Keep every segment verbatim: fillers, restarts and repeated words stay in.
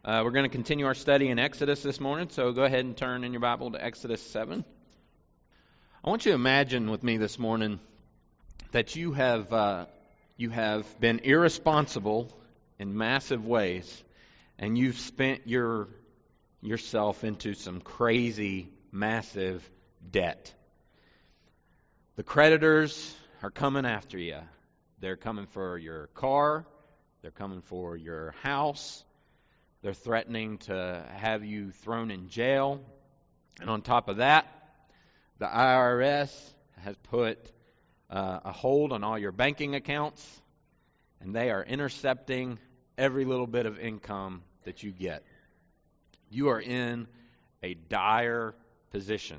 Uh, we're going to continue our study in Exodus this morning, so go ahead and turn in your Bible to Exodus seven. I want you to imagine with me this morning that you have uh, you have been irresponsible in massive ways, and you've spent your yourself into some crazy, massive debt. The creditors are coming after you. They're coming for your car. They're coming for your house. They're threatening to have you thrown in jail. And on top of that, the I R S has put uh, a hold on all your banking accounts, and they are intercepting every little bit of income that you get. You are in a dire position.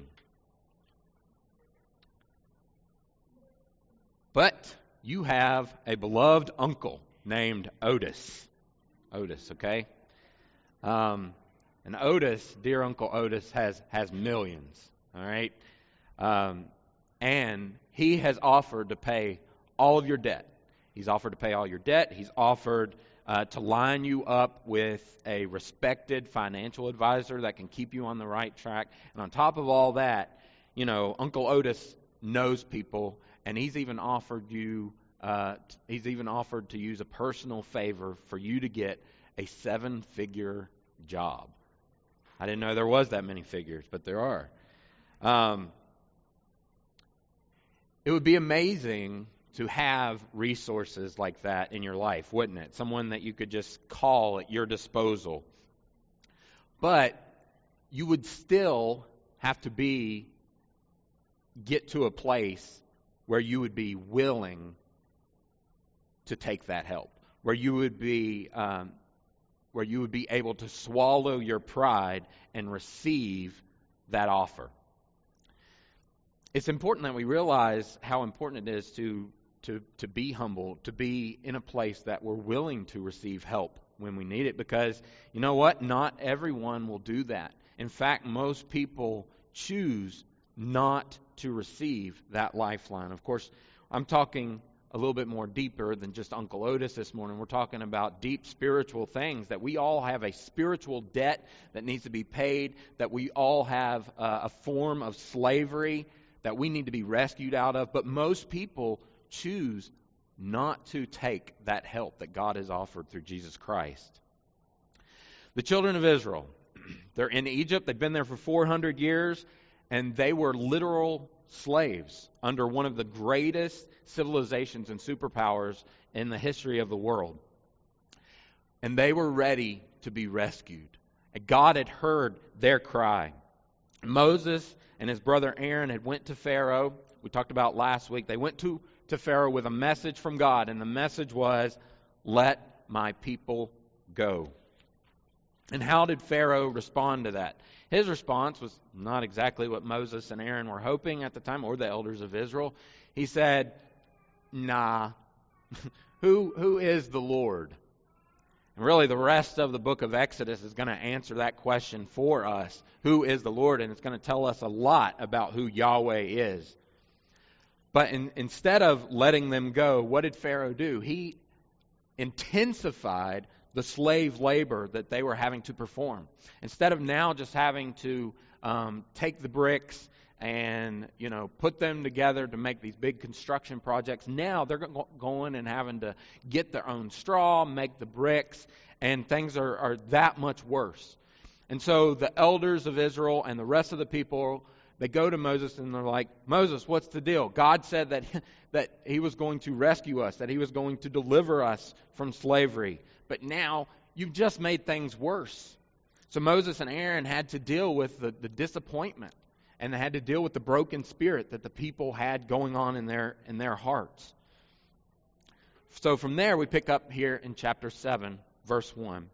But you have a beloved uncle named Otis. Otis, okay? Um, and Otis, dear Uncle Otis, has, has millions, all right? Um, and he has offered to pay all of your debt. He's offered to pay all your debt. He's offered uh, to line you up with a respected financial advisor that can keep you on the right track. And on top of all that, you know, Uncle Otis knows people, and he's even offered you, uh, he's even offered to use a personal favor for you to get a seven-figure job. I didn't know there was that many figures, but there are. Um, it would be amazing to have resources like that in your life, wouldn't it? Someone that you could just call at your disposal. But you would still have to be, get to a place where you would be willing to take that help, where you would be um, where you would be able to swallow your pride and receive that offer. It's important that we realize how important it is to, to, to be humble, to be in a place that we're willing to receive help when we need it, because you know what? Not everyone will do that. In fact, most people choose not to receive that lifeline. Of course, I'm talking a little bit more deeper than just Uncle Otis this morning. We're talking about deep spiritual things, that we all have a spiritual debt that needs to be paid, that we all have uh, a form of slavery that we need to be rescued out of. But most people choose not to take that help that God has offered through Jesus Christ. The children of Israel, they're in Egypt. They've been there for four hundred years, and they were literal slaves under one of the greatest civilizations and superpowers in the history of the world. And they were ready to be rescued. And God had heard their cry. Moses and his brother Aaron had went to Pharaoh. We talked about last week. They went to, to Pharaoh with a message from God, and the message was, "Let my people go." And how did Pharaoh respond to that? His response was not exactly what Moses and Aaron were hoping at the time, or the elders of Israel. He said, nah, who who is the Lord? And really the rest of the book of Exodus is going to answer that question for us. Who is the Lord? And it's going to tell us a lot about who Yahweh is. But in, instead of letting them go, what did Pharaoh do? He intensified the slave labor that they were having to perform. Instead of now just having to um, take the bricks and, you know, put them together to make these big construction projects, now they're go- going and having to get their own straw, make the bricks, and things are, are that much worse. And so the elders of Israel and the rest of the people, they go to Moses and they're like, "Moses, what's the deal? God said that, that He was going to rescue us, that He was going to deliver us from slavery. But now you've just made things worse." So Moses and Aaron had to deal with the, the disappointment, and they had to deal with the broken spirit that the people had going on in their in their hearts. So from there we pick up here in chapter seven, verse one.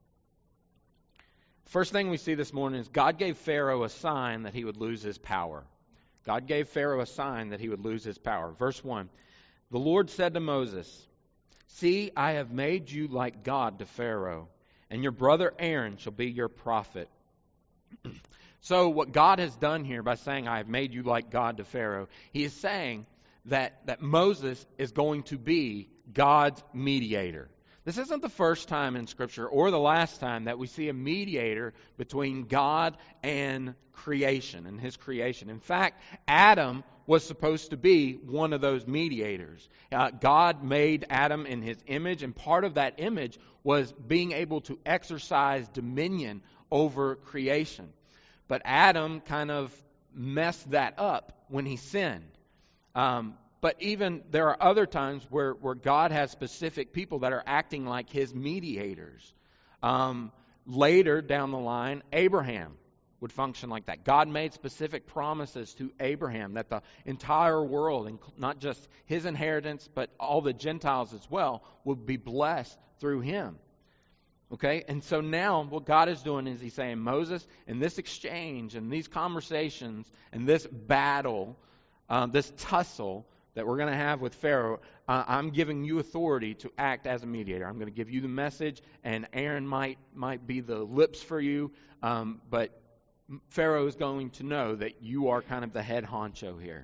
First thing we see this morning is God gave Pharaoh a sign that he would lose his power. God gave Pharaoh a sign that he would lose his power. Verse one, the Lord said to Moses, "See, I have made you like God to Pharaoh, and your brother Aaron shall be your prophet." So what God has done here by saying, "I have made you like God to Pharaoh," He is saying that, that Moses is going to be God's mediator. This isn't the first time in Scripture or the last time that we see a mediator between God and creation and his creation. In fact, Adam was supposed to be one of those mediators. Uh, God made Adam in his image, and part of that image was being able to exercise dominion over creation. But Adam kind of messed that up when he sinned. Um, But even there are other times where, where God has specific people that are acting like his mediators. Um, later down the line, Abraham would function like that. God made specific promises to Abraham that the entire world, and not just his inheritance, but all the Gentiles as well, would be blessed through him. Okay? And so now what God is doing is he's saying, Moses, in this exchange and these conversations and this battle, uh, this tussle, that we're going to have with Pharaoh, uh, I'm giving you authority to act as a mediator. I'm going to give you the message, and Aaron might might be the lips for you, um, but Pharaoh is going to know that you are kind of the head honcho here.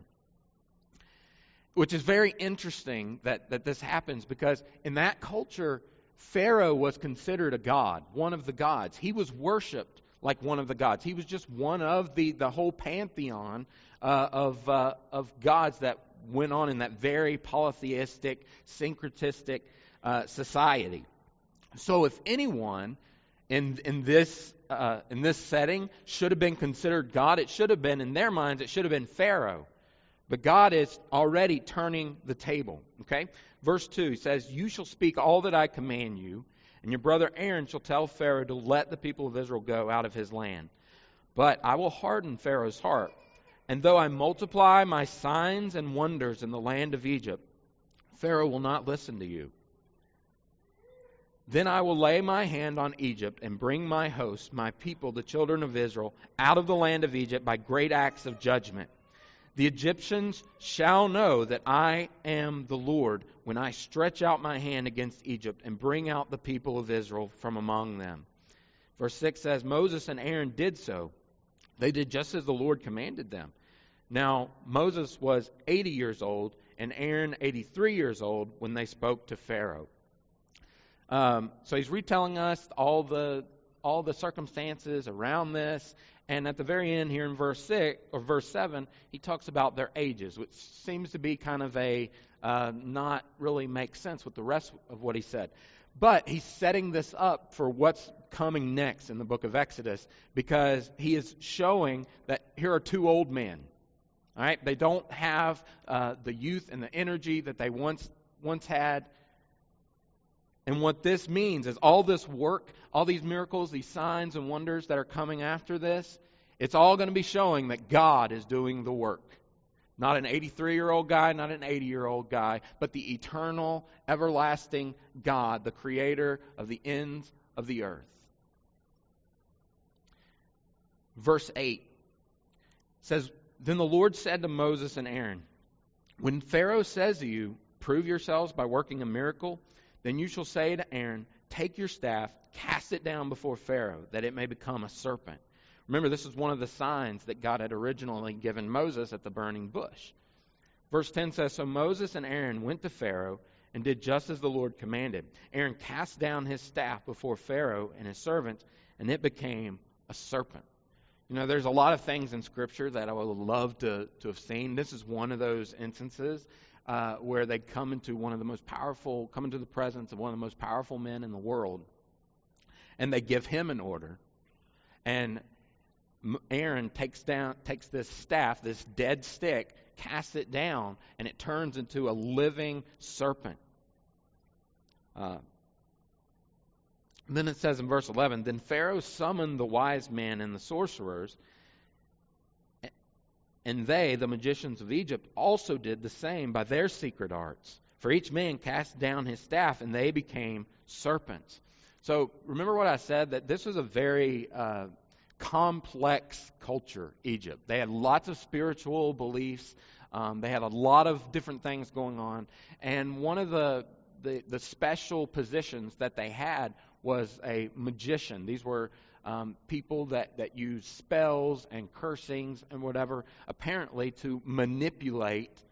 Which is very interesting that, that this happens, because in that culture, Pharaoh was considered a god, one of the gods. He was worshipped like one of the gods. He was just one of the, the whole pantheon uh, of uh, of gods that went on in that very polytheistic, syncretistic uh, society. So if anyone in in this uh, in this setting should have been considered God, it should have been, in their minds, it should have been Pharaoh. But God is already turning the table. Okay? Verse two, he says, "You shall speak all that I command you, and your brother Aaron shall tell Pharaoh to let the people of Israel go out of his land. But I will harden Pharaoh's heart. And though I multiply my signs and wonders in the land of Egypt, Pharaoh will not listen to you. Then I will lay my hand on Egypt and bring my host, my people, the children of Israel, out of the land of Egypt by great acts of judgment. The Egyptians shall know that I am the Lord when I stretch out my hand against Egypt and bring out the people of Israel from among them." Verse six says, Moses and Aaron did so. They did just as the Lord commanded them. Now, Moses was eighty years old and Aaron eighty-three years old when they spoke to Pharaoh. Um, so he's retelling us all the all the circumstances around this. And at the very end here in verse six or verse seven, he talks about their ages, which seems to be kind of a uh, not really make sense with the rest of what he said. But he's setting this up for what's coming next in the book of Exodus, because he is showing that here are two old men. All right, they don't have uh, the youth and the energy that they once once had. And what this means is all this work, all these miracles, these signs and wonders that are coming after this, it's all going to be showing that God is doing the work. Not an eighty-three-year-old guy, not an eighty-year-old guy, but the eternal, everlasting God, the creator of the ends of the earth. Verse eight says, "Then the Lord said to Moses and Aaron, when Pharaoh says to you, 'Prove yourselves by working a miracle,' then you shall say to Aaron, 'Take your staff, cast it down before Pharaoh, that it may become a serpent.'" Remember, this is one of the signs that God had originally given Moses at the burning bush. Verse ten says, "So Moses and Aaron went to Pharaoh and did just as the Lord commanded. Aaron cast down his staff before Pharaoh and his servants, and it became a serpent." You know, there's a lot of things in Scripture that I would love to, to have seen. This is one of those instances uh, where they come into one of the most powerful, come into the presence of one of the most powerful men in the world, and they give him an order. And Aaron takes down, takes this staff, this dead stick, casts it down, and it turns into a living serpent. Uh, then it says in verse eleven, "Then Pharaoh summoned the wise men and the sorcerers, and they, the magicians of Egypt, also did the same by their secret arts. For each man cast down his staff, and they became serpents." So remember what I said, that this was a very uh, complex culture, Egypt. They had lots of spiritual beliefs. Um, they had a lot of different things going on. And one of the, the, the special positions that they had was a magician. These were um, people that, that used spells and cursings and whatever, apparently to manipulate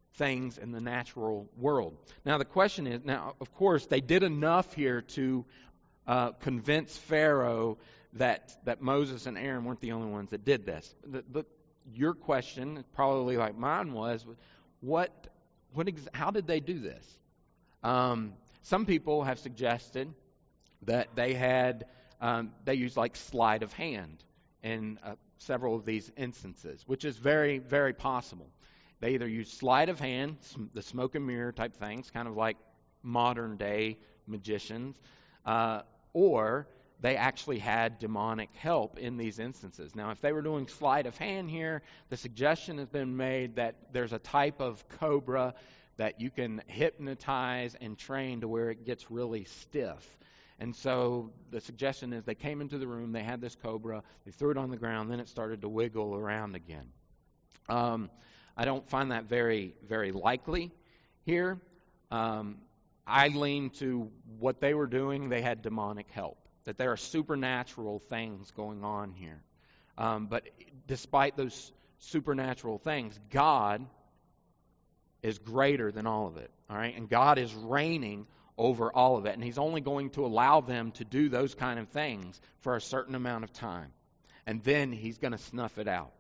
things in the natural world. Now the question is, now of course they did enough here to uh, convince Pharaoh that that Moses and Aaron weren't the only ones that did this. The, the, your question, probably like mine was, what, what, ex- how did they do this? Um, some people have suggested that they had, um, they used like sleight of hand in uh, several of these instances, which is very, very possible. They either use sleight of hand, the smoke and mirror type things, kind of like modern day magicians, uh, or they actually had demonic help in these instances. Now, if they were doing sleight of hand here, the suggestion has been made that there's a type of cobra that you can hypnotize and train to where it gets really stiff. And so the suggestion is they came into the room, they had this cobra, they threw it on the ground, then it started to wiggle around again. Um, I don't find that very, very likely here. Um, I lean to what they were doing, they had demonic help, that there are supernatural things going on here. Um, but despite those supernatural things, God is greater than all of it, all right? And God is reigning over all of it, and He's only going to allow them to do those kind of things for a certain amount of time, and then He's going to snuff it out.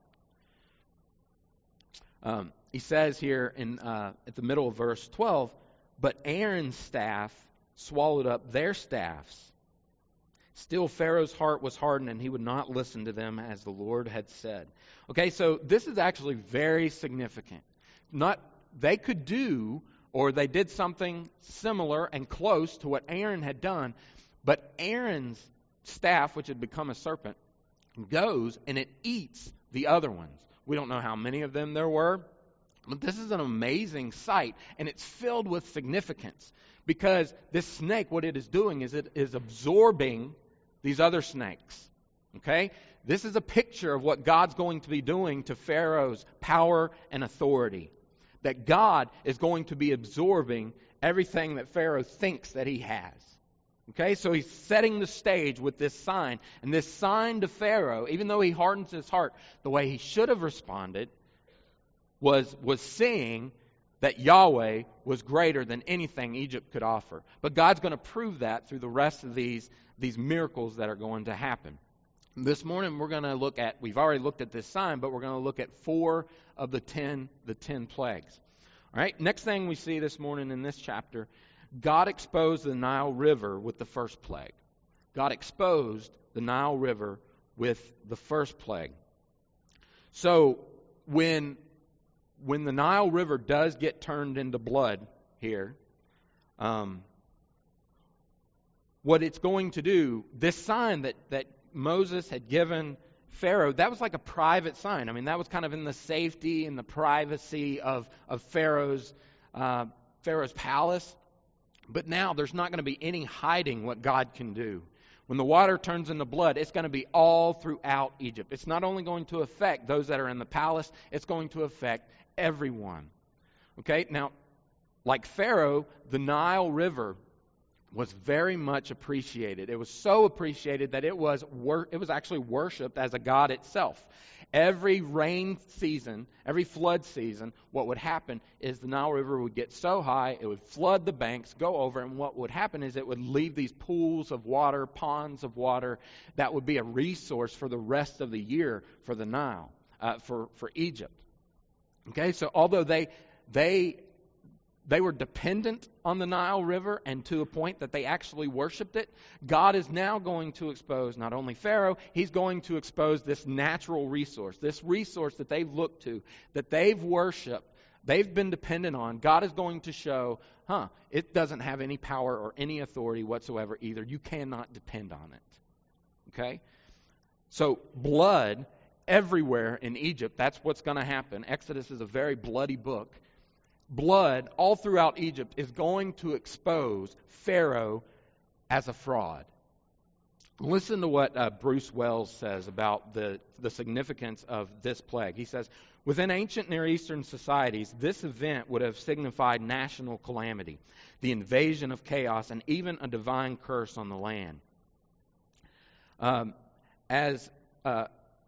Um, he says here in uh, at the middle of verse twelve, but Aaron's staff swallowed up their staffs. Still Pharaoh's heart was hardened, and he would not listen to them as the Lord had said. Okay, so this is actually very significant. Not they could do, or they did something similar and close to what Aaron had done, but Aaron's staff, which had become a serpent, goes and it eats the other ones. We don't know how many of them there were, but this is an amazing sight, and it's filled with significance, because this snake, what it is doing is it is absorbing these other snakes. Okay? This is a picture of what God's going to be doing to Pharaoh's power and authority. That God is going to be absorbing everything that Pharaoh thinks that he has. Okay, so he's setting the stage with this sign. And this sign to Pharaoh, even though he hardens his heart, the way he should have responded was, was seeing that Yahweh was greater than anything Egypt could offer. But God's going to prove that through the rest of these, these miracles that are going to happen. This morning we're going to look at, we've already looked at this sign, but we're going to look at four of the ten, the ten plagues. All right, next thing we see this morning in this chapter, God exposed the Nile River with the first plague. God exposed the Nile River with the first plague. So when, when the Nile River does get turned into blood here, um, what it's going to do, this sign that, that Moses had given Pharaoh, that was like a private sign. I mean, that was kind of in the safety and the privacy of, of Pharaoh's, uh, Pharaoh's palace. But now there's not going to be any hiding what God can do. When the water turns into blood, it's going to be all throughout Egypt. It's not only going to affect those that are in the palace, it's going to affect everyone. Okay, now, like Pharaoh, the Nile River was very much appreciated. It was so appreciated that it was wor- it was actually worshipped as a god itself. Every rain season, every flood season, what would happen is the Nile River would get so high, it would flood the banks, go over, and what would happen is it would leave these pools of water, ponds of water, that would be a resource for the rest of the year for the Nile, uh, for, for Egypt. Okay, so although they they They were dependent on the Nile River, and to a point that they actually worshipped it, God is now going to expose not only Pharaoh, He's going to expose this natural resource, this resource that they've looked to, that they've worshipped, they've been dependent on. God is going to show, huh, it doesn't have any power or any authority whatsoever either. You cannot depend on it. Okay? So blood everywhere in Egypt, that's what's going to happen. Exodus is a very bloody book. Blood all throughout Egypt is going to expose Pharaoh as a fraud. Listen to what uh, Bruce Wells says about the, the significance of this plague. He says, within ancient Near Eastern societies, this event would have signified national calamity, the invasion of chaos, and even a divine curse on the land. Um, as uh,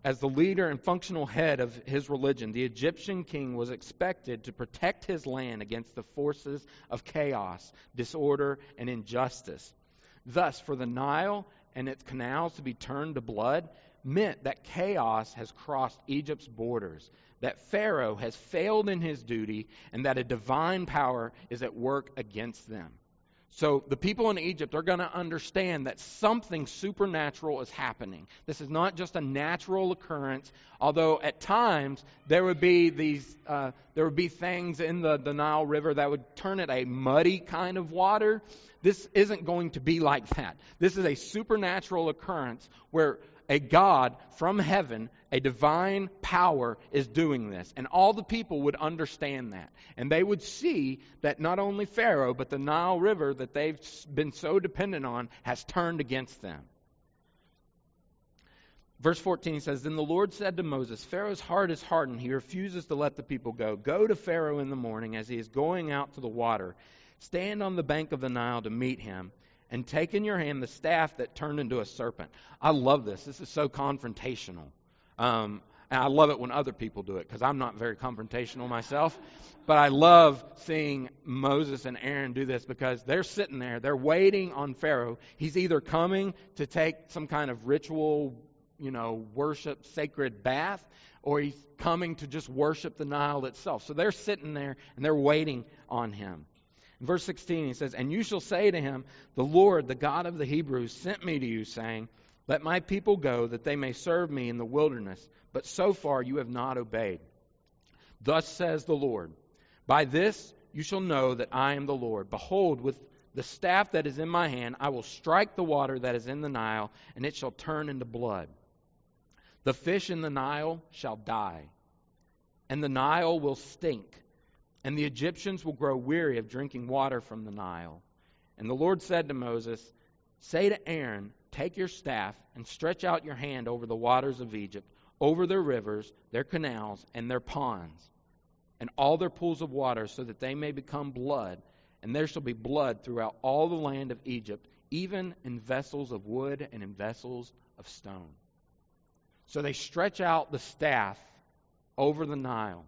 as the leader and functional head of his religion, the Egyptian king was expected to protect his land against the forces of chaos, disorder, and injustice. Thus, for the Nile and its canals to be turned to blood meant that chaos has crossed Egypt's borders, that Pharaoh has failed in his duty, and that a divine power is at work against them. So the people in Egypt are going to understand that something supernatural is happening. This is not just a natural occurrence, although at times there would be these, uh, there would be things in the, the Nile River that would turn it a muddy kind of water. This isn't going to be like that. This is a supernatural occurrence where a God from heaven, a divine power, is doing this. And all the people would understand that. And they would see that not only Pharaoh, but the Nile River that they've been so dependent on has turned against them. Verse fourteen says, Then the Lord said to Moses, Pharaoh's heart is hardened. He refuses to let the people go. Go to Pharaoh in the morning as he is going out to the water. Stand on the bank of the Nile to meet him, and take in your hand the staff that turned into a serpent. I love this. This is so confrontational. Um, and I love it when other people do it, because I'm not very confrontational myself. But I love seeing Moses and Aaron do this, because they're sitting there. They're waiting on Pharaoh. He's either coming to take some kind of ritual, you know, worship, sacred bath, or he's coming to just worship the Nile itself. So they're sitting there, and they're waiting on him. In verse sixteen, he says, And you shall say to him, The Lord, the God of the Hebrews, sent me to you, saying, Let my people go, that they may serve me in the wilderness. But so far you have not obeyed. Thus says the Lord, By this you shall know that I am the Lord. Behold, with the staff that is in my hand, I will strike the water that is in the Nile, and it shall turn into blood. The fish in the Nile shall die, and the Nile will stink. And the Egyptians will grow weary of drinking water from the Nile. And the Lord said to Moses, Say to Aaron, Take your staff and stretch out your hand over the waters of Egypt, over their rivers, their canals, and their ponds, and all their pools of water, so that they may become blood. And there shall be blood throughout all the land of Egypt, even in vessels of wood and in vessels of stone. So they stretch out the staff over the Nile,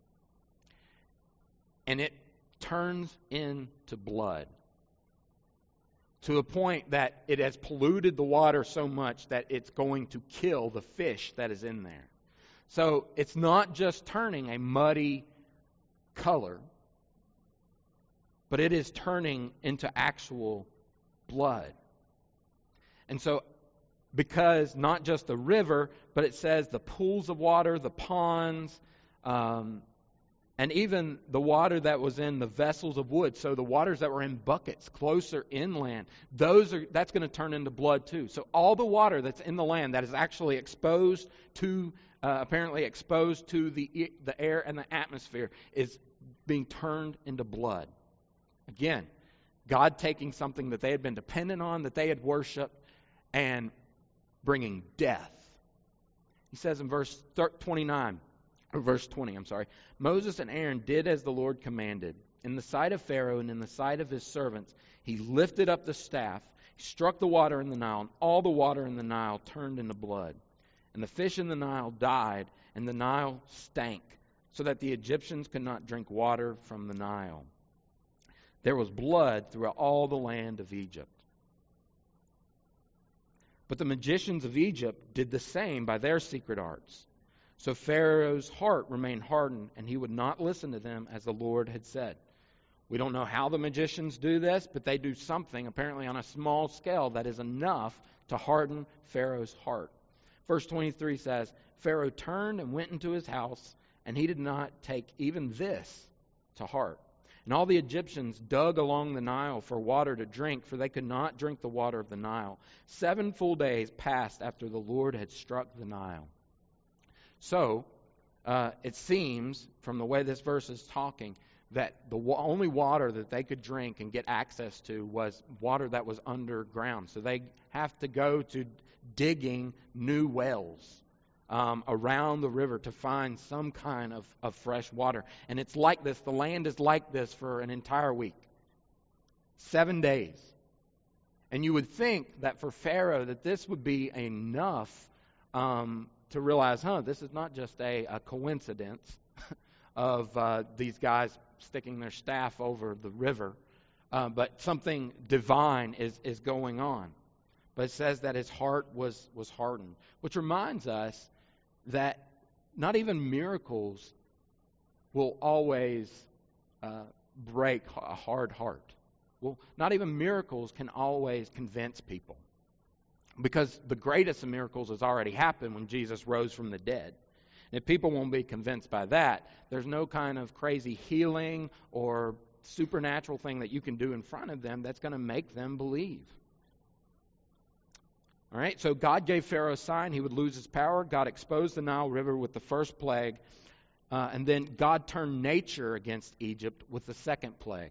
and it turns into blood, to a point that it has polluted the water so much that it's going to kill the fish that is in there. So it's not just turning a muddy color, but it is turning into actual blood. And so, because not just the river, but it says the pools of water, the ponds, um, and even the water that was in the vessels of wood, so the waters that were in buckets closer inland, those are that's going to turn into blood too. So all the water that's in the land that is actually exposed to, uh, apparently exposed to the the air and the atmosphere, is being turned into blood. Again, God taking something that they had been dependent on, that they had worshipped, and bringing death. He says in verse twenty-nine, or verse twenty, I'm sorry, Moses and Aaron did as the Lord commanded. In the sight of Pharaoh and in the sight of his servants, he lifted up the staff, he struck the water in the Nile, and all the water in the Nile turned into blood. And the fish in the Nile died, and the Nile stank, so that the Egyptians could not drink water from the Nile. There was blood throughout all the land of Egypt. But the magicians of Egypt did the same by their secret arts. So Pharaoh's heart remained hardened, and he would not listen to them as the Lord had said. We don't know how the magicians do this, but they do something, apparently on a small scale, that is enough to harden Pharaoh's heart. Verse twenty-three says, Pharaoh turned and went into his house, and he did not take even this to heart. And all the Egyptians dug along the Nile for water to drink, for they could not drink the water of the Nile. Seven full days passed after the Lord had struck the Nile. So, uh, it seems, from the way this verse is talking, that the wa- only water that they could drink and get access to was water that was underground. So they have to go to digging new wells um, around the river to find some kind of, of fresh water. And it's like this, the land is like this for an entire week. Seven days. And you would think that for Pharaoh that this would be enough um, to realize, huh, this is not just a, a coincidence of uh, these guys sticking their staff over the river, uh, but something divine is, is going on. But it says that his heart was, was hardened, which reminds us that not even miracles will always uh, break a hard heart. Well, not even miracles can always convince people. Because the greatest of miracles has already happened when Jesus rose from the dead. If people won't be convinced by that, there's no kind of crazy healing or supernatural thing that you can do in front of them that's going to make them believe. All right, so God gave Pharaoh a sign he would lose his power. God exposed the Nile River with the first plague. Uh, and then God turned nature against Egypt with the second plague.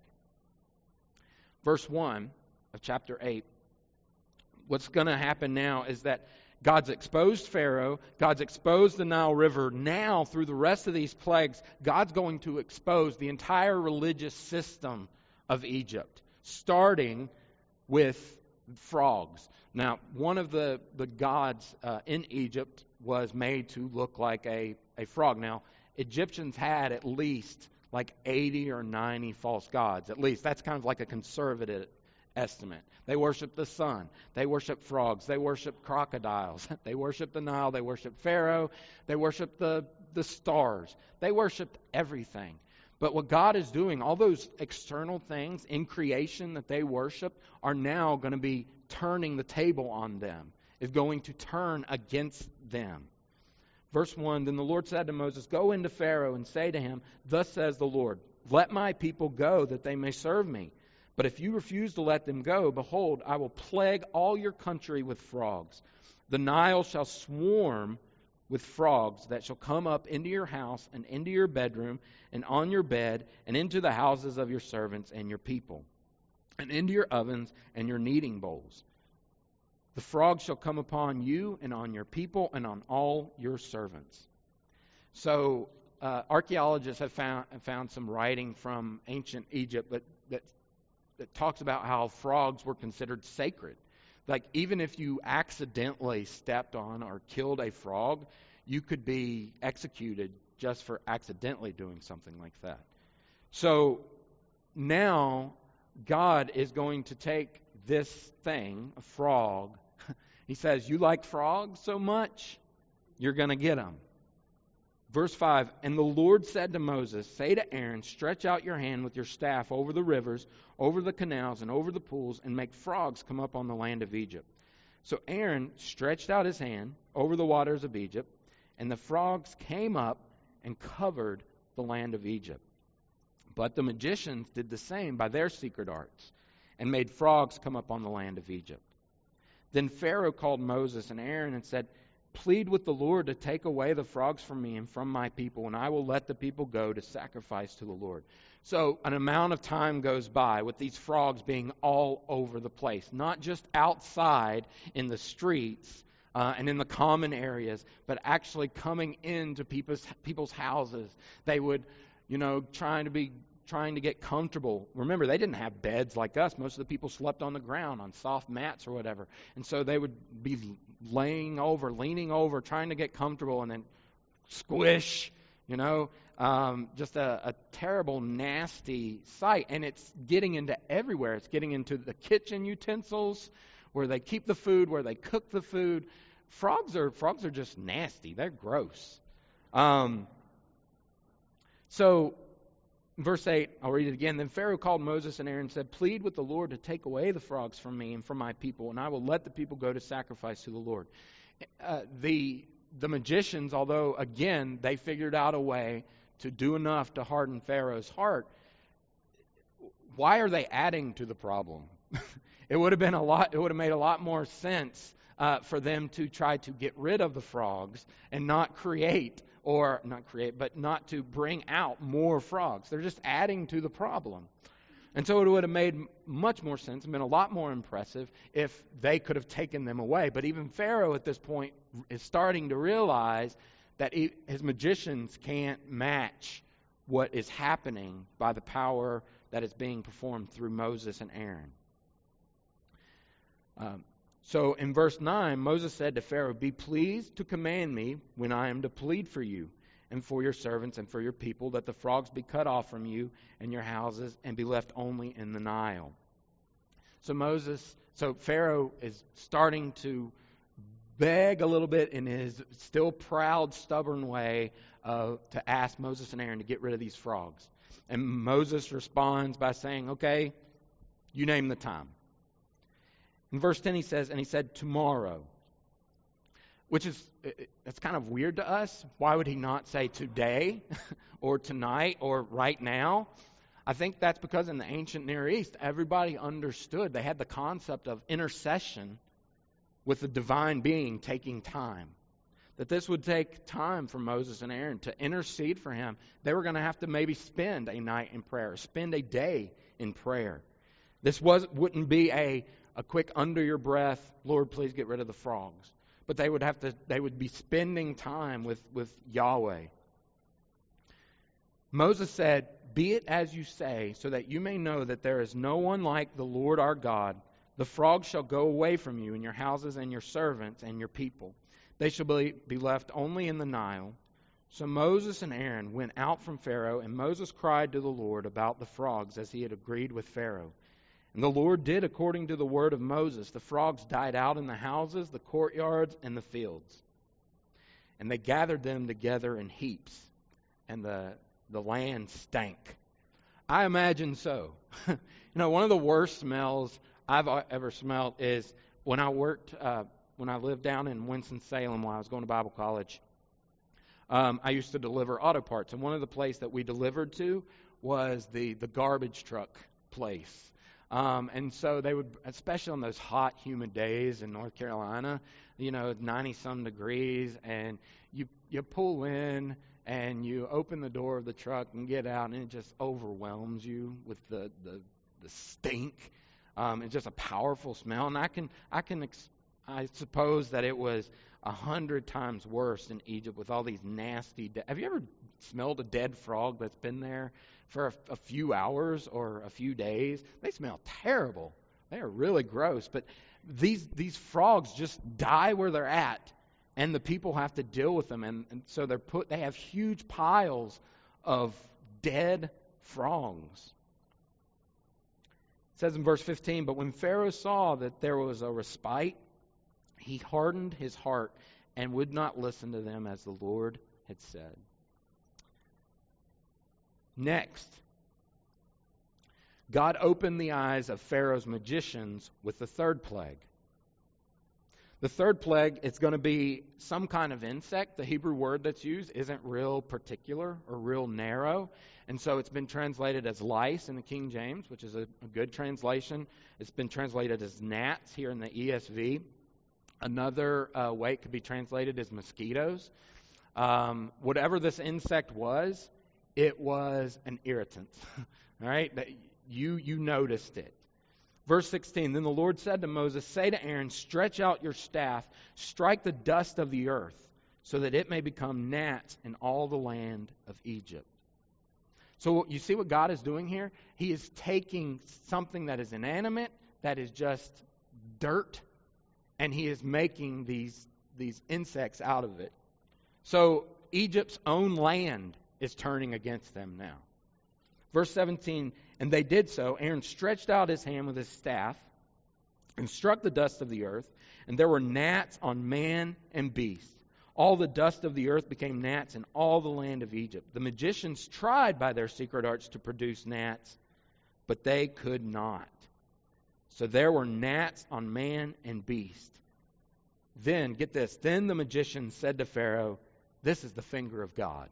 Verse one of chapter eight. What's going to happen now is that God's exposed Pharaoh. God's exposed the Nile River. Now, through the rest of these plagues, God's going to expose the entire religious system of Egypt, starting with frogs. Now, one of the, the gods uh, in Egypt was made to look like a, a frog. Now, Egyptians had at least like eighty or ninety false gods. At least that's kind of like a conservative estimate. They worship the sun. They worship frogs. They worship crocodiles. They worship the Nile. They worship Pharaoh. They worship the, the stars. They worshiped everything. But what God is doing, all those external things in creation that they worship are now going to be turning the table on them, is going to turn against them. Verse one, then the Lord said to Moses, go into Pharaoh and say to him, thus says the Lord, let my people go that they may serve me. But if you refuse to let them go, behold, I will plague all your country with frogs. The Nile shall swarm with frogs that shall come up into your house and into your bedroom and on your bed and into the houses of your servants and your people and into your ovens and your kneading bowls. The frogs shall come upon you and on your people and on all your servants. So uh, archaeologists have found, have found some writing from ancient Egypt that, that that talks about how frogs were considered sacred. Like, even if you accidentally stepped on or killed a frog, you could be executed just for accidentally doing something like that. So now God is going to take this thing, a frog. He says, you like frogs so much, you're going to get them. Verse five, and the Lord said to Moses, say to Aaron, stretch out your hand with your staff over the rivers, over the canals, and over the pools, and make frogs come up on the land of Egypt. So Aaron stretched out his hand over the waters of Egypt, and the frogs came up and covered the land of Egypt. But the magicians did the same by their secret arts, and made frogs come up on the land of Egypt. Then Pharaoh called Moses and Aaron and said, plead with the Lord to take away the frogs from me and from my people, and I will let the people go to sacrifice to the Lord. So an amount of time goes by with these frogs being all over the place, not just outside in the streets uh, and in the common areas, but actually coming into people's people's houses. They would, you know, trying to be trying to get comfortable. Remember, they didn't have beds like us. Most of the people slept on the ground on soft mats or whatever. And so they would be laying over, leaning over, trying to get comfortable, and then squish, you know, um, just a, a terrible, nasty sight. And it's getting into everywhere. It's getting into the kitchen utensils, where they keep the food, where they cook the food. Frogs are frogs are just nasty. They're gross. Um, so, verse eight, I'll read it again. Then Pharaoh called Moses and Aaron and said, plead with the Lord to take away the frogs from me and from my people, and I will let the people go to sacrifice to the Lord. Uh, the the magicians, although, again, they figured out a way to do enough to harden Pharaoh's heart, why are they adding to the problem? It would have been a lot. It would have made a lot more sense uh, for them to try to get rid of the frogs and not create, or not create, but not to bring out more frogs. They're just adding to the problem. And so it would have made much more sense and been a lot more impressive if they could have taken them away. But even Pharaoh at this point is starting to realize that he, his magicians can't match what is happening by the power that is being performed through Moses and Aaron. Um, So in verse nine, Moses said to Pharaoh, "Be pleased to command me when I am to plead for you and for your servants and for your people, that the frogs be cut off from you and your houses and be left only in the Nile." So Moses, so Pharaoh is starting to beg a little bit in his still proud, stubborn way uh, to ask Moses and Aaron to get rid of these frogs. And Moses responds by saying, "Okay, you name the time." In verse ten he says, "And he said, tomorrow." Which is, that's kind of weird to us. Why would he not say today or tonight or right now? I think that's because in the ancient Near East, everybody understood. They had the concept of intercession with the divine being taking time. That this would take time for Moses and Aaron to intercede for him. They were going to have to maybe spend a night in prayer, spend a day in prayer. This was, wouldn't be a, a quick under your breath, "Lord, please get rid of the frogs." But they would have to, they would be spending time with, with Yahweh. Moses said, "Be it as you say, so that you may know that there is no one like the Lord our God. The frogs shall go away from you and your houses and your servants and your people. They shall be, be left only in the Nile." So Moses and Aaron went out from Pharaoh, and Moses cried to the Lord about the frogs as he had agreed with Pharaoh. And the Lord did according to the word of Moses. The frogs died out in the houses, the courtyards, and the fields. And they gathered them together in heaps, and the, the land stank. I imagine so. You know, one of the worst smells I've ever smelled is when I worked, uh, when I lived down in Winston-Salem while I was going to Bible college. Um, I used to deliver auto parts, and one of the places that we delivered to was the, the garbage truck place. Um, and so they would, especially on those hot, humid days in North Carolina, you know, ninety-some degrees, and you you pull in and you open the door of the truck and get out, and it just overwhelms you with the the, the stink. Um, it's just a powerful smell, and I can I can ex- I suppose that it was a hundred times worse in Egypt with all these nasty. De- Have you ever smelled a dead frog that's been there for a, a few hours or a few days? They smell terrible. They are really gross. But these these frogs just die where they're at, and the people have to deal with them. And, and so they're put. They have huge piles of dead frogs. It says in verse fifteen, "But when Pharaoh saw that there was a respite, he hardened his heart and would not listen to them as the Lord had said." Next, God opened the eyes of Pharaoh's magicians with the third plague. The third plague is going to be some kind of insect. The Hebrew word that's used isn't real particular or real narrow. And so it's been translated as lice in the King James, which is a, a good translation. It's been translated as gnats here in the E S V. Another uh, way it could be translated as mosquitoes. Um, whatever this insect was, it was an irritant. All right? That you, you noticed it. Verse sixteen, "Then the Lord said to Moses, say to Aaron, stretch out your staff, strike the dust of the earth, so that it may become gnats in all the land of Egypt." So you see what God is doing here? He is taking something that is inanimate, that is just dirt, and he is making these, these insects out of it. So Egypt's own land is turning against them now. Verse seventeen, "And they did so. Aaron stretched out his hand with his staff and struck the dust of the earth, and there were gnats on man and beast. All the dust of the earth became gnats in all the land of Egypt. The magicians tried by their secret arts to produce gnats, but they could not. So there were gnats on man and beast. Then, get this, then the magicians said to Pharaoh, 'This is the finger of God.'"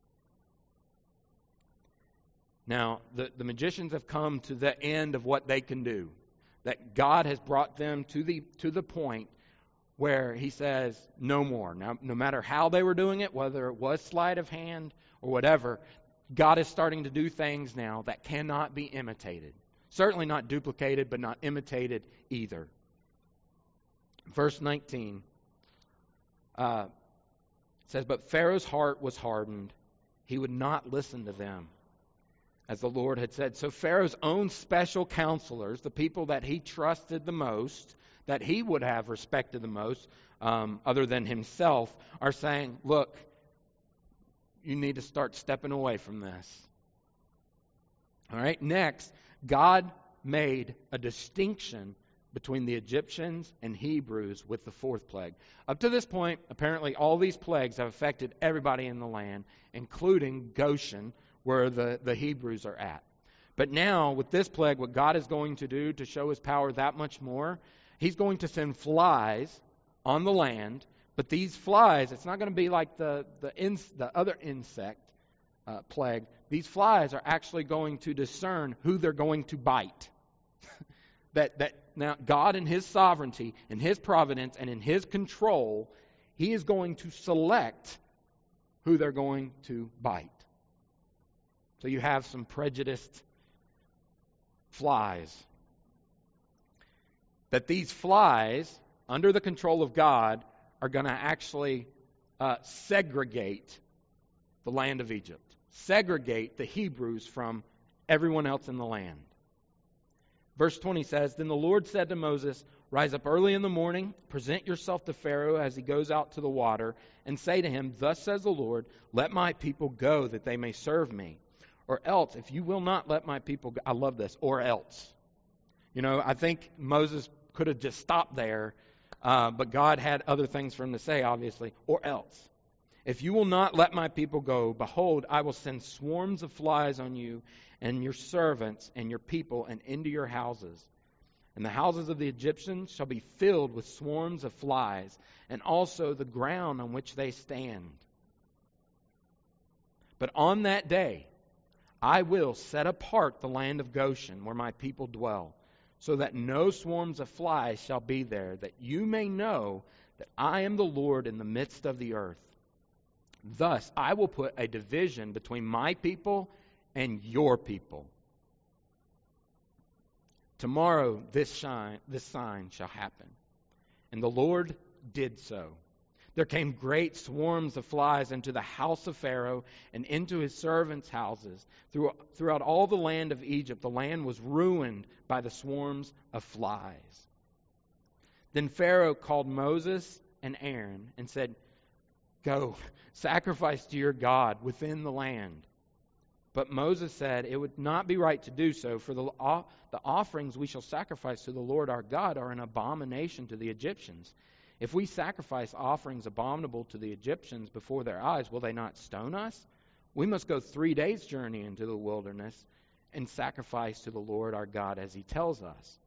Now, the, the magicians have come to the end of what they can do. That God has brought them to the to the point where he says, no more. Now, no matter how they were doing it, whether it was sleight of hand or whatever, God is starting to do things now that cannot be imitated. Certainly not duplicated, but not imitated either. Verse nineteen uh, says, "But Pharaoh's heart was hardened. He would not listen to them. as the Lord had said. So Pharaoh's own special counselors, the people that he trusted the most, that he would have respected the most, um, other than himself, are saying, look, you need to start stepping away from this. All right, next, God made a distinction between the Egyptians and Hebrews with the fourth plague. Up to this point, apparently all these plagues have affected everybody in the land, including Goshen, where the, the Hebrews are at. But now, with this plague, what God is going to do to show his power that much more, he's going to send flies on the land. But these flies, it's not going to be like the, the, ins, the other insect uh, plague. These flies are actually going to discern who they're going to bite. that that now God in his sovereignty, in his providence, and in his control, he is going to select who they're going to bite. So you have some prejudiced flies. That these flies, under the control of God, are going to actually uh, segregate the land of Egypt. Segregate the Hebrews from everyone else in the land. Verse twenty says, Then the Lord said to Moses, Rise up early in the morning, present yourself to Pharaoh as he goes out to the water, and say to him, Thus says the Lord, Let my people go, that they may serve me. Or else, if you will not let my people go, I love this, or else. You know, I think Moses could have just stopped there, uh, but God had other things for him to say, obviously. Or else, if you will not let my people go, behold, I will send swarms of flies on you and your servants and your people and into your houses. And the houses of the Egyptians shall be filled with swarms of flies, and also the ground on which they stand. But on that day I will set apart the land of Goshen, where my people dwell, so that no swarms of flies shall be there, that you may know that I am the Lord in the midst of the earth. Thus I will put a division between my people and your people. Tomorrow this, shine, this sign shall happen. And the Lord did so. There came great swarms of flies into the house of Pharaoh and into his servants' houses. Through, throughout all the land of Egypt, the land was ruined by the swarms of flies. Then Pharaoh called Moses and Aaron and said, Go, sacrifice to your God within the land. But Moses said, It would not be right to do so, for the, the offerings we shall sacrifice to the Lord our God are an abomination to the Egyptians. If we sacrifice offerings abominable to the Egyptians before their eyes, will they not stone us? We must go three days' journey into the wilderness and sacrifice to the Lord our God as he tells us.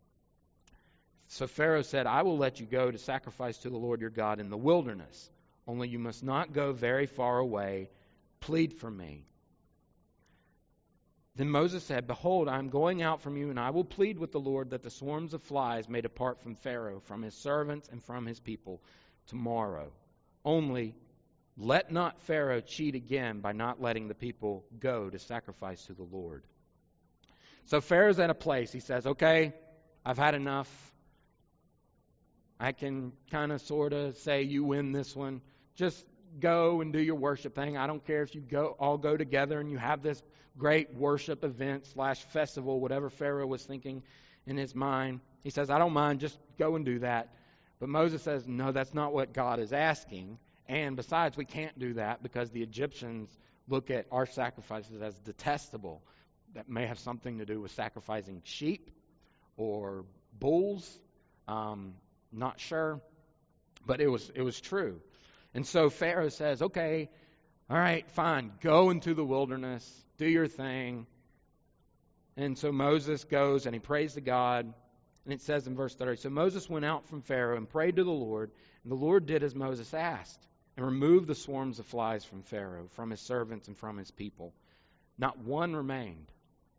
So Pharaoh said, I will let you go to sacrifice to the Lord your God in the wilderness. Only you must not go very far away. Plead for me. Then Moses said, Behold, I am going out from you, and I will plead with the Lord that the swarms of flies may depart from Pharaoh, from his servants, and from his people tomorrow. Only let not Pharaoh cheat again by not letting the people go to sacrifice to the Lord. So Pharaoh's at a place, he says, okay, I've had enough. I can kind of sort of say you win this one. Just go and do your worship thing. I don't care if you go all go together and you have this great worship event slash festival, whatever Pharaoh was thinking in his mind. He says, I don't mind, just go and do that. But Moses says, no, that's not what God is asking. And besides, we can't do that because the Egyptians look at our sacrifices as detestable. That may have something to do with sacrificing sheep or bulls. Um, not sure. But it was it was true. And so Pharaoh says, okay, all right, fine, go into the wilderness, do your thing. And so Moses goes and he prays to God. And it says in verse thirty, so Moses went out from Pharaoh and prayed to the Lord. And the Lord did as Moses asked and removed the swarms of flies from Pharaoh, from his servants and from his people. Not one remained.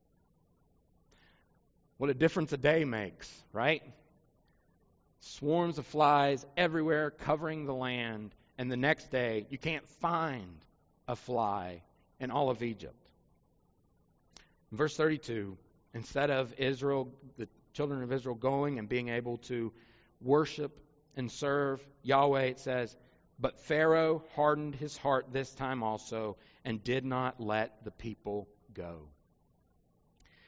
What a difference a day makes, right? Swarms of flies everywhere covering the land. And the next day, you can't find a fly in all of Egypt. Verse thirty-two, instead of Israel, the children of Israel going and being able to worship and serve Yahweh, it says, but Pharaoh hardened his heart this time also and did not let the people go.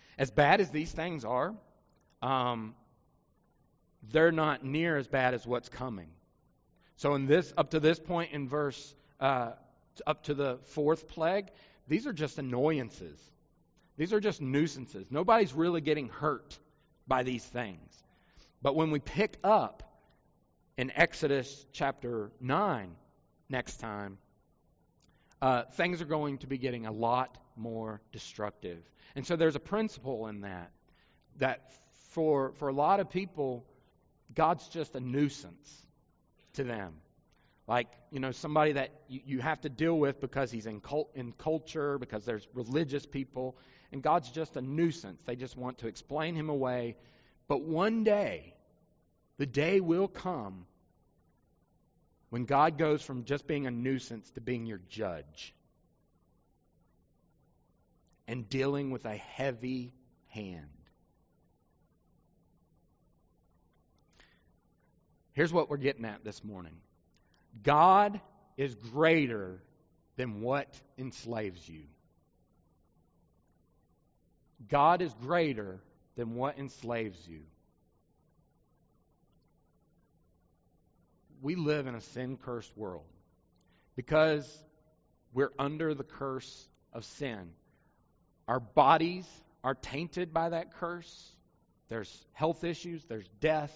As bad as these things are, um, they're not near as bad as what's coming. So in this, up to this point in verse, uh, up to the fourth plague, these are just annoyances. These are just nuisances. Nobody's really getting hurt by these things. But when we pick up in Exodus chapter nine next time, uh, things are going to be getting a lot more destructive. And so there's a principle in that, that for for a lot of people, God's just a nuisance to them. Like, you know, somebody that you, you have to deal with because he's in cult, in culture, because there's religious people, and God's just a nuisance. They just want to explain him away. But one day, the day will come when God goes from just being a nuisance to being your judge and dealing with a heavy hand. Here's what we're getting at this morning. God is greater than what enslaves you. God is greater than what enslaves you. We live in a sin-cursed world. Because we're under the curse of sin, our bodies are tainted by that curse. There's health issues, there's death.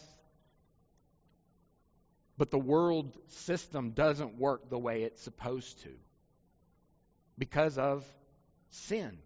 But the world system doesn't work the way it's supposed to because of sin.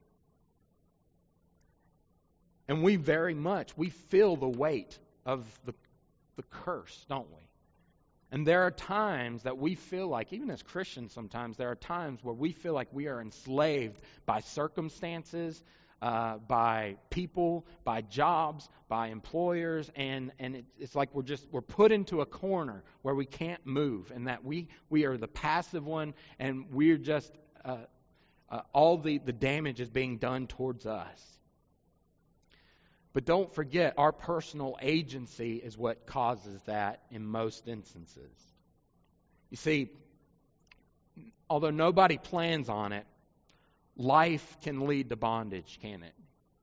And we very much, we feel the weight of the, the curse, don't we? And there are times that we feel like, even as Christians sometimes, there are times where we feel like we are enslaved by circumstances, uh, by people, by jobs, by employers, and, and it, it's like we're just, we're put into a corner where we can't move, and that we, we are the passive one, and we're just, uh, uh, all the, the damage is being done towards us. But don't forget, our personal agency is what causes that in most instances. You see, although nobody plans on it, life can lead to bondage, can it?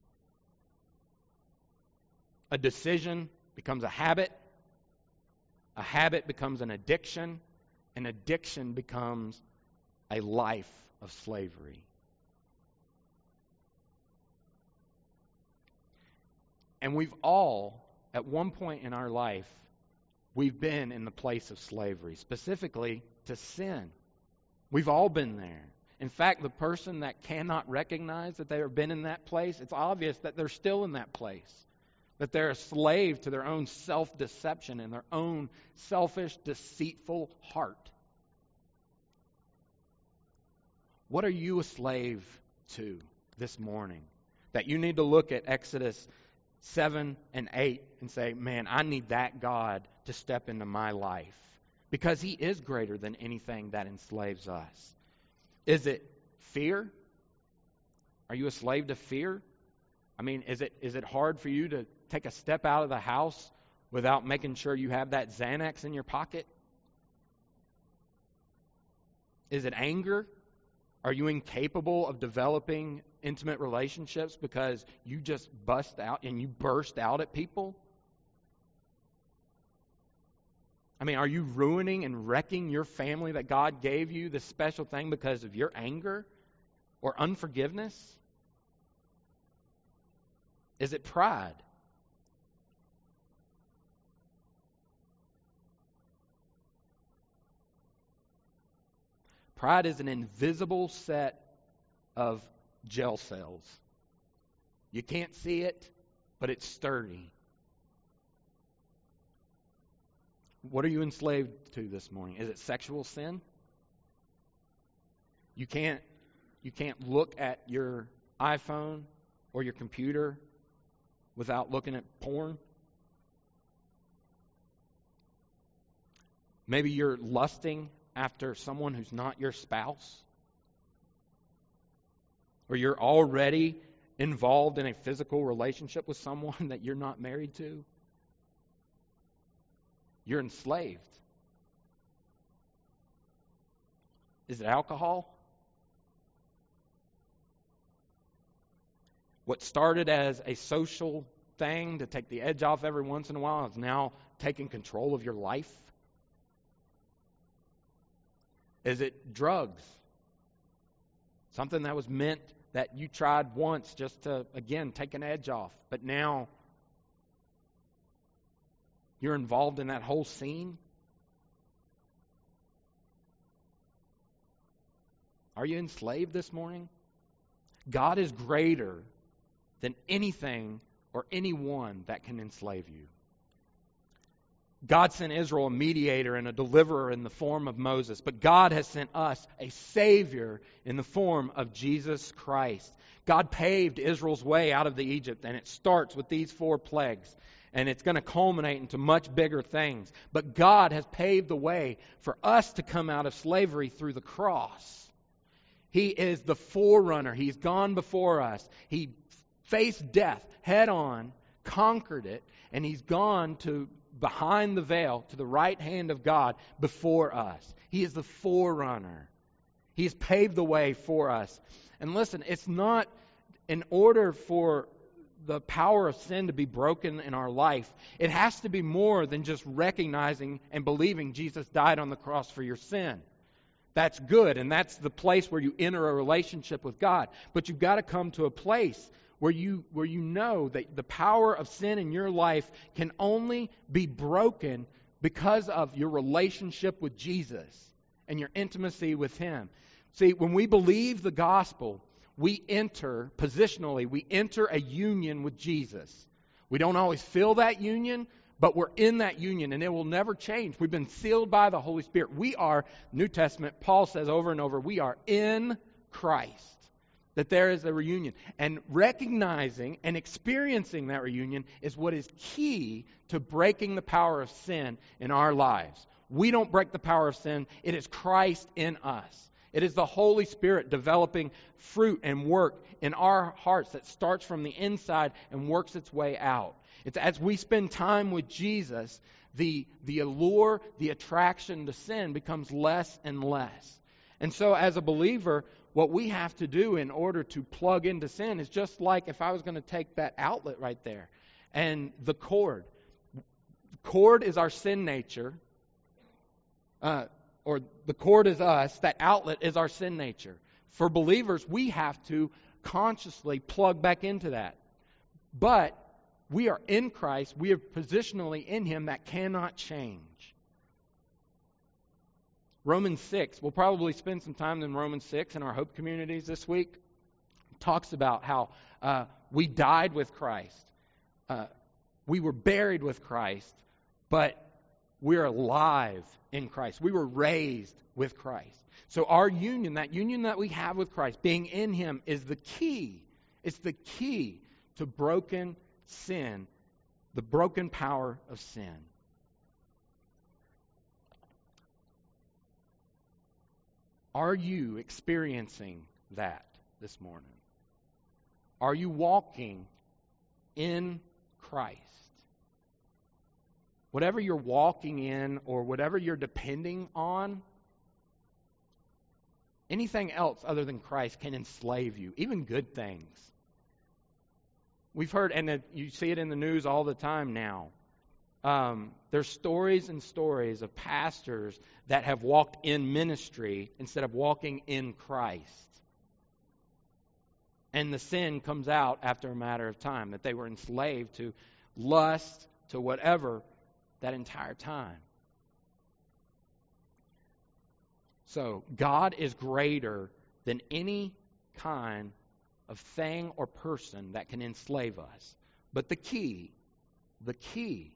A decision becomes a habit. A habit becomes an addiction. An addiction becomes a life of slavery. And we've all, at one point in our life, we've been in the place of slavery, specifically to sin. We've all been there. In fact, the person that cannot recognize that they have been in that place, it's obvious that they're still in that place. That they're a slave to their own self-deception and their own selfish, deceitful heart. What are you a slave to this morning? That you need to look at Exodus seven and eight and say, man, I need that God to step into my life. Because He is greater than anything that enslaves us. Is it fear? Are you a slave to fear? I mean, is it is it hard for you to take a step out of the house without making sure you have that Xanax in your pocket? Is it anger? Are you incapable of developing intimate relationships because you just bust out and you burst out at people? I mean, are you ruining and wrecking your family that God gave you this special thing because of your anger or unforgiveness? Is it pride? Pride is an invisible set of gel cells. You can't see it, but it's sturdy. What are you enslaved to this morning? Is it sexual sin? You can't you can't look at your iPhone or your computer without looking at porn. Maybe you're lusting after someone who's not your spouse. Or you're already involved in a physical relationship with someone that you're not married to. You're enslaved. Is it alcohol? What started as a social thing to take the edge off every once in a while is now taking control of your life? Is it drugs? Something that was meant that you tried once just to, again, take an edge off, but now you're involved in that whole scene? Are you enslaved this morning? God is greater than anything or anyone that can enslave you. God sent Israel a mediator and a deliverer in the form of Moses, but God has sent us a Savior in the form of Jesus Christ. God paved Israel's way out of the Egypt, and it starts with these four plagues, and it's going to culminate into much bigger things. But God has paved the way for us to come out of slavery through the cross. He is the forerunner. He's gone before us. He faced death head on, conquered it, and He's gone to behind the veil to the right hand of God before us. He is the forerunner. He has paved the way for us. And listen, it's not in order for the power of sin to be broken in our life, it has to be more than just recognizing and believing Jesus died on the cross for your sin. That's good, and that's the place where you enter a relationship with God. But you've got to come to a place where you where you know that the power of sin in your life can only be broken because of your relationship with Jesus and your intimacy with Him. See, when we believe the gospel, we enter, positionally, we enter a union with Jesus. We don't always feel that union, but we're in that union, and it will never change. We've been sealed by the Holy Spirit. We are, New Testament, Paul says over and over, we are in Christ. That there is a reunion. And recognizing and experiencing that reunion is what is key to breaking the power of sin in our lives. We don't break the power of sin. It is Christ in us. It is the Holy Spirit developing fruit and work in our hearts that starts from the inside and works its way out. It's as we spend time with Jesus, the, the allure, the attraction to sin becomes less and less. And so as a believer, what we have to do in order to plug into sin is just like if I was going to take that outlet right there and the cord. The cord is our sin nature, uh, or the cord is us. That outlet is our sin nature. For believers, we have to consciously plug back into that. But we are in Christ. We are positionally in Him. That cannot change. Romans six, we'll probably spend some time in Romans six in our Hope communities this week. It talks about how uh, we died with Christ. Uh, we were buried with Christ, but we're alive in Christ. We were raised with Christ. So our union, that union that we have with Christ, being in Him, is the key. It's the key to broken sin, the broken power of sin. Are you experiencing that this morning? Are you walking in Christ? Whatever you're walking in or whatever you're depending on, anything else other than Christ can enslave you, even good things. We've heard, and you see it in the news all the time now, Um, there's stories and stories of pastors that have walked in ministry instead of walking in Christ. And the sin comes out after a matter of time, that they were enslaved to lust, to whatever, that entire time. So, God is greater than any kind of thing or person that can enslave us. But the key, the key,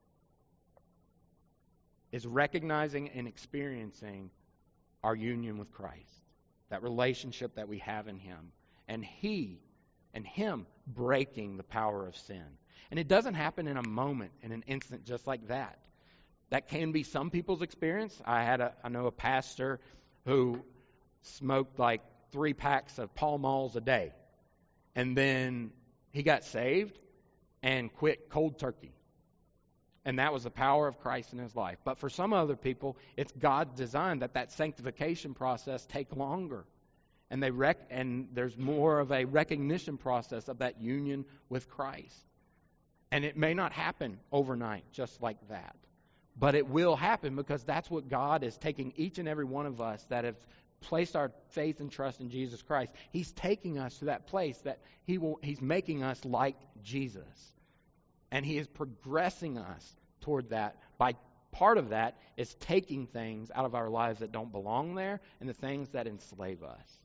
is recognizing and experiencing our union with Christ, that relationship that we have in Him, and He and Him breaking the power of sin. And it doesn't happen in a moment, in an instant, just like that. That can be some people's experience. I had a, I know a pastor who smoked like three packs of Pall Malls a day, and then he got saved and quit cold turkey. And that was the power of Christ in his life. But for some other people, it's God's design that that sanctification process take longer. And they rec- and there's more of a recognition process of that union with Christ. And it may not happen overnight just like that. But it will happen because that's what God is taking each and every one of us that have placed our faith and trust in Jesus Christ. He's taking us to that place that he will, He's making us like Jesus. And He is progressing us toward that. By part of that is taking things out of our lives that don't belong there and the things that enslave us.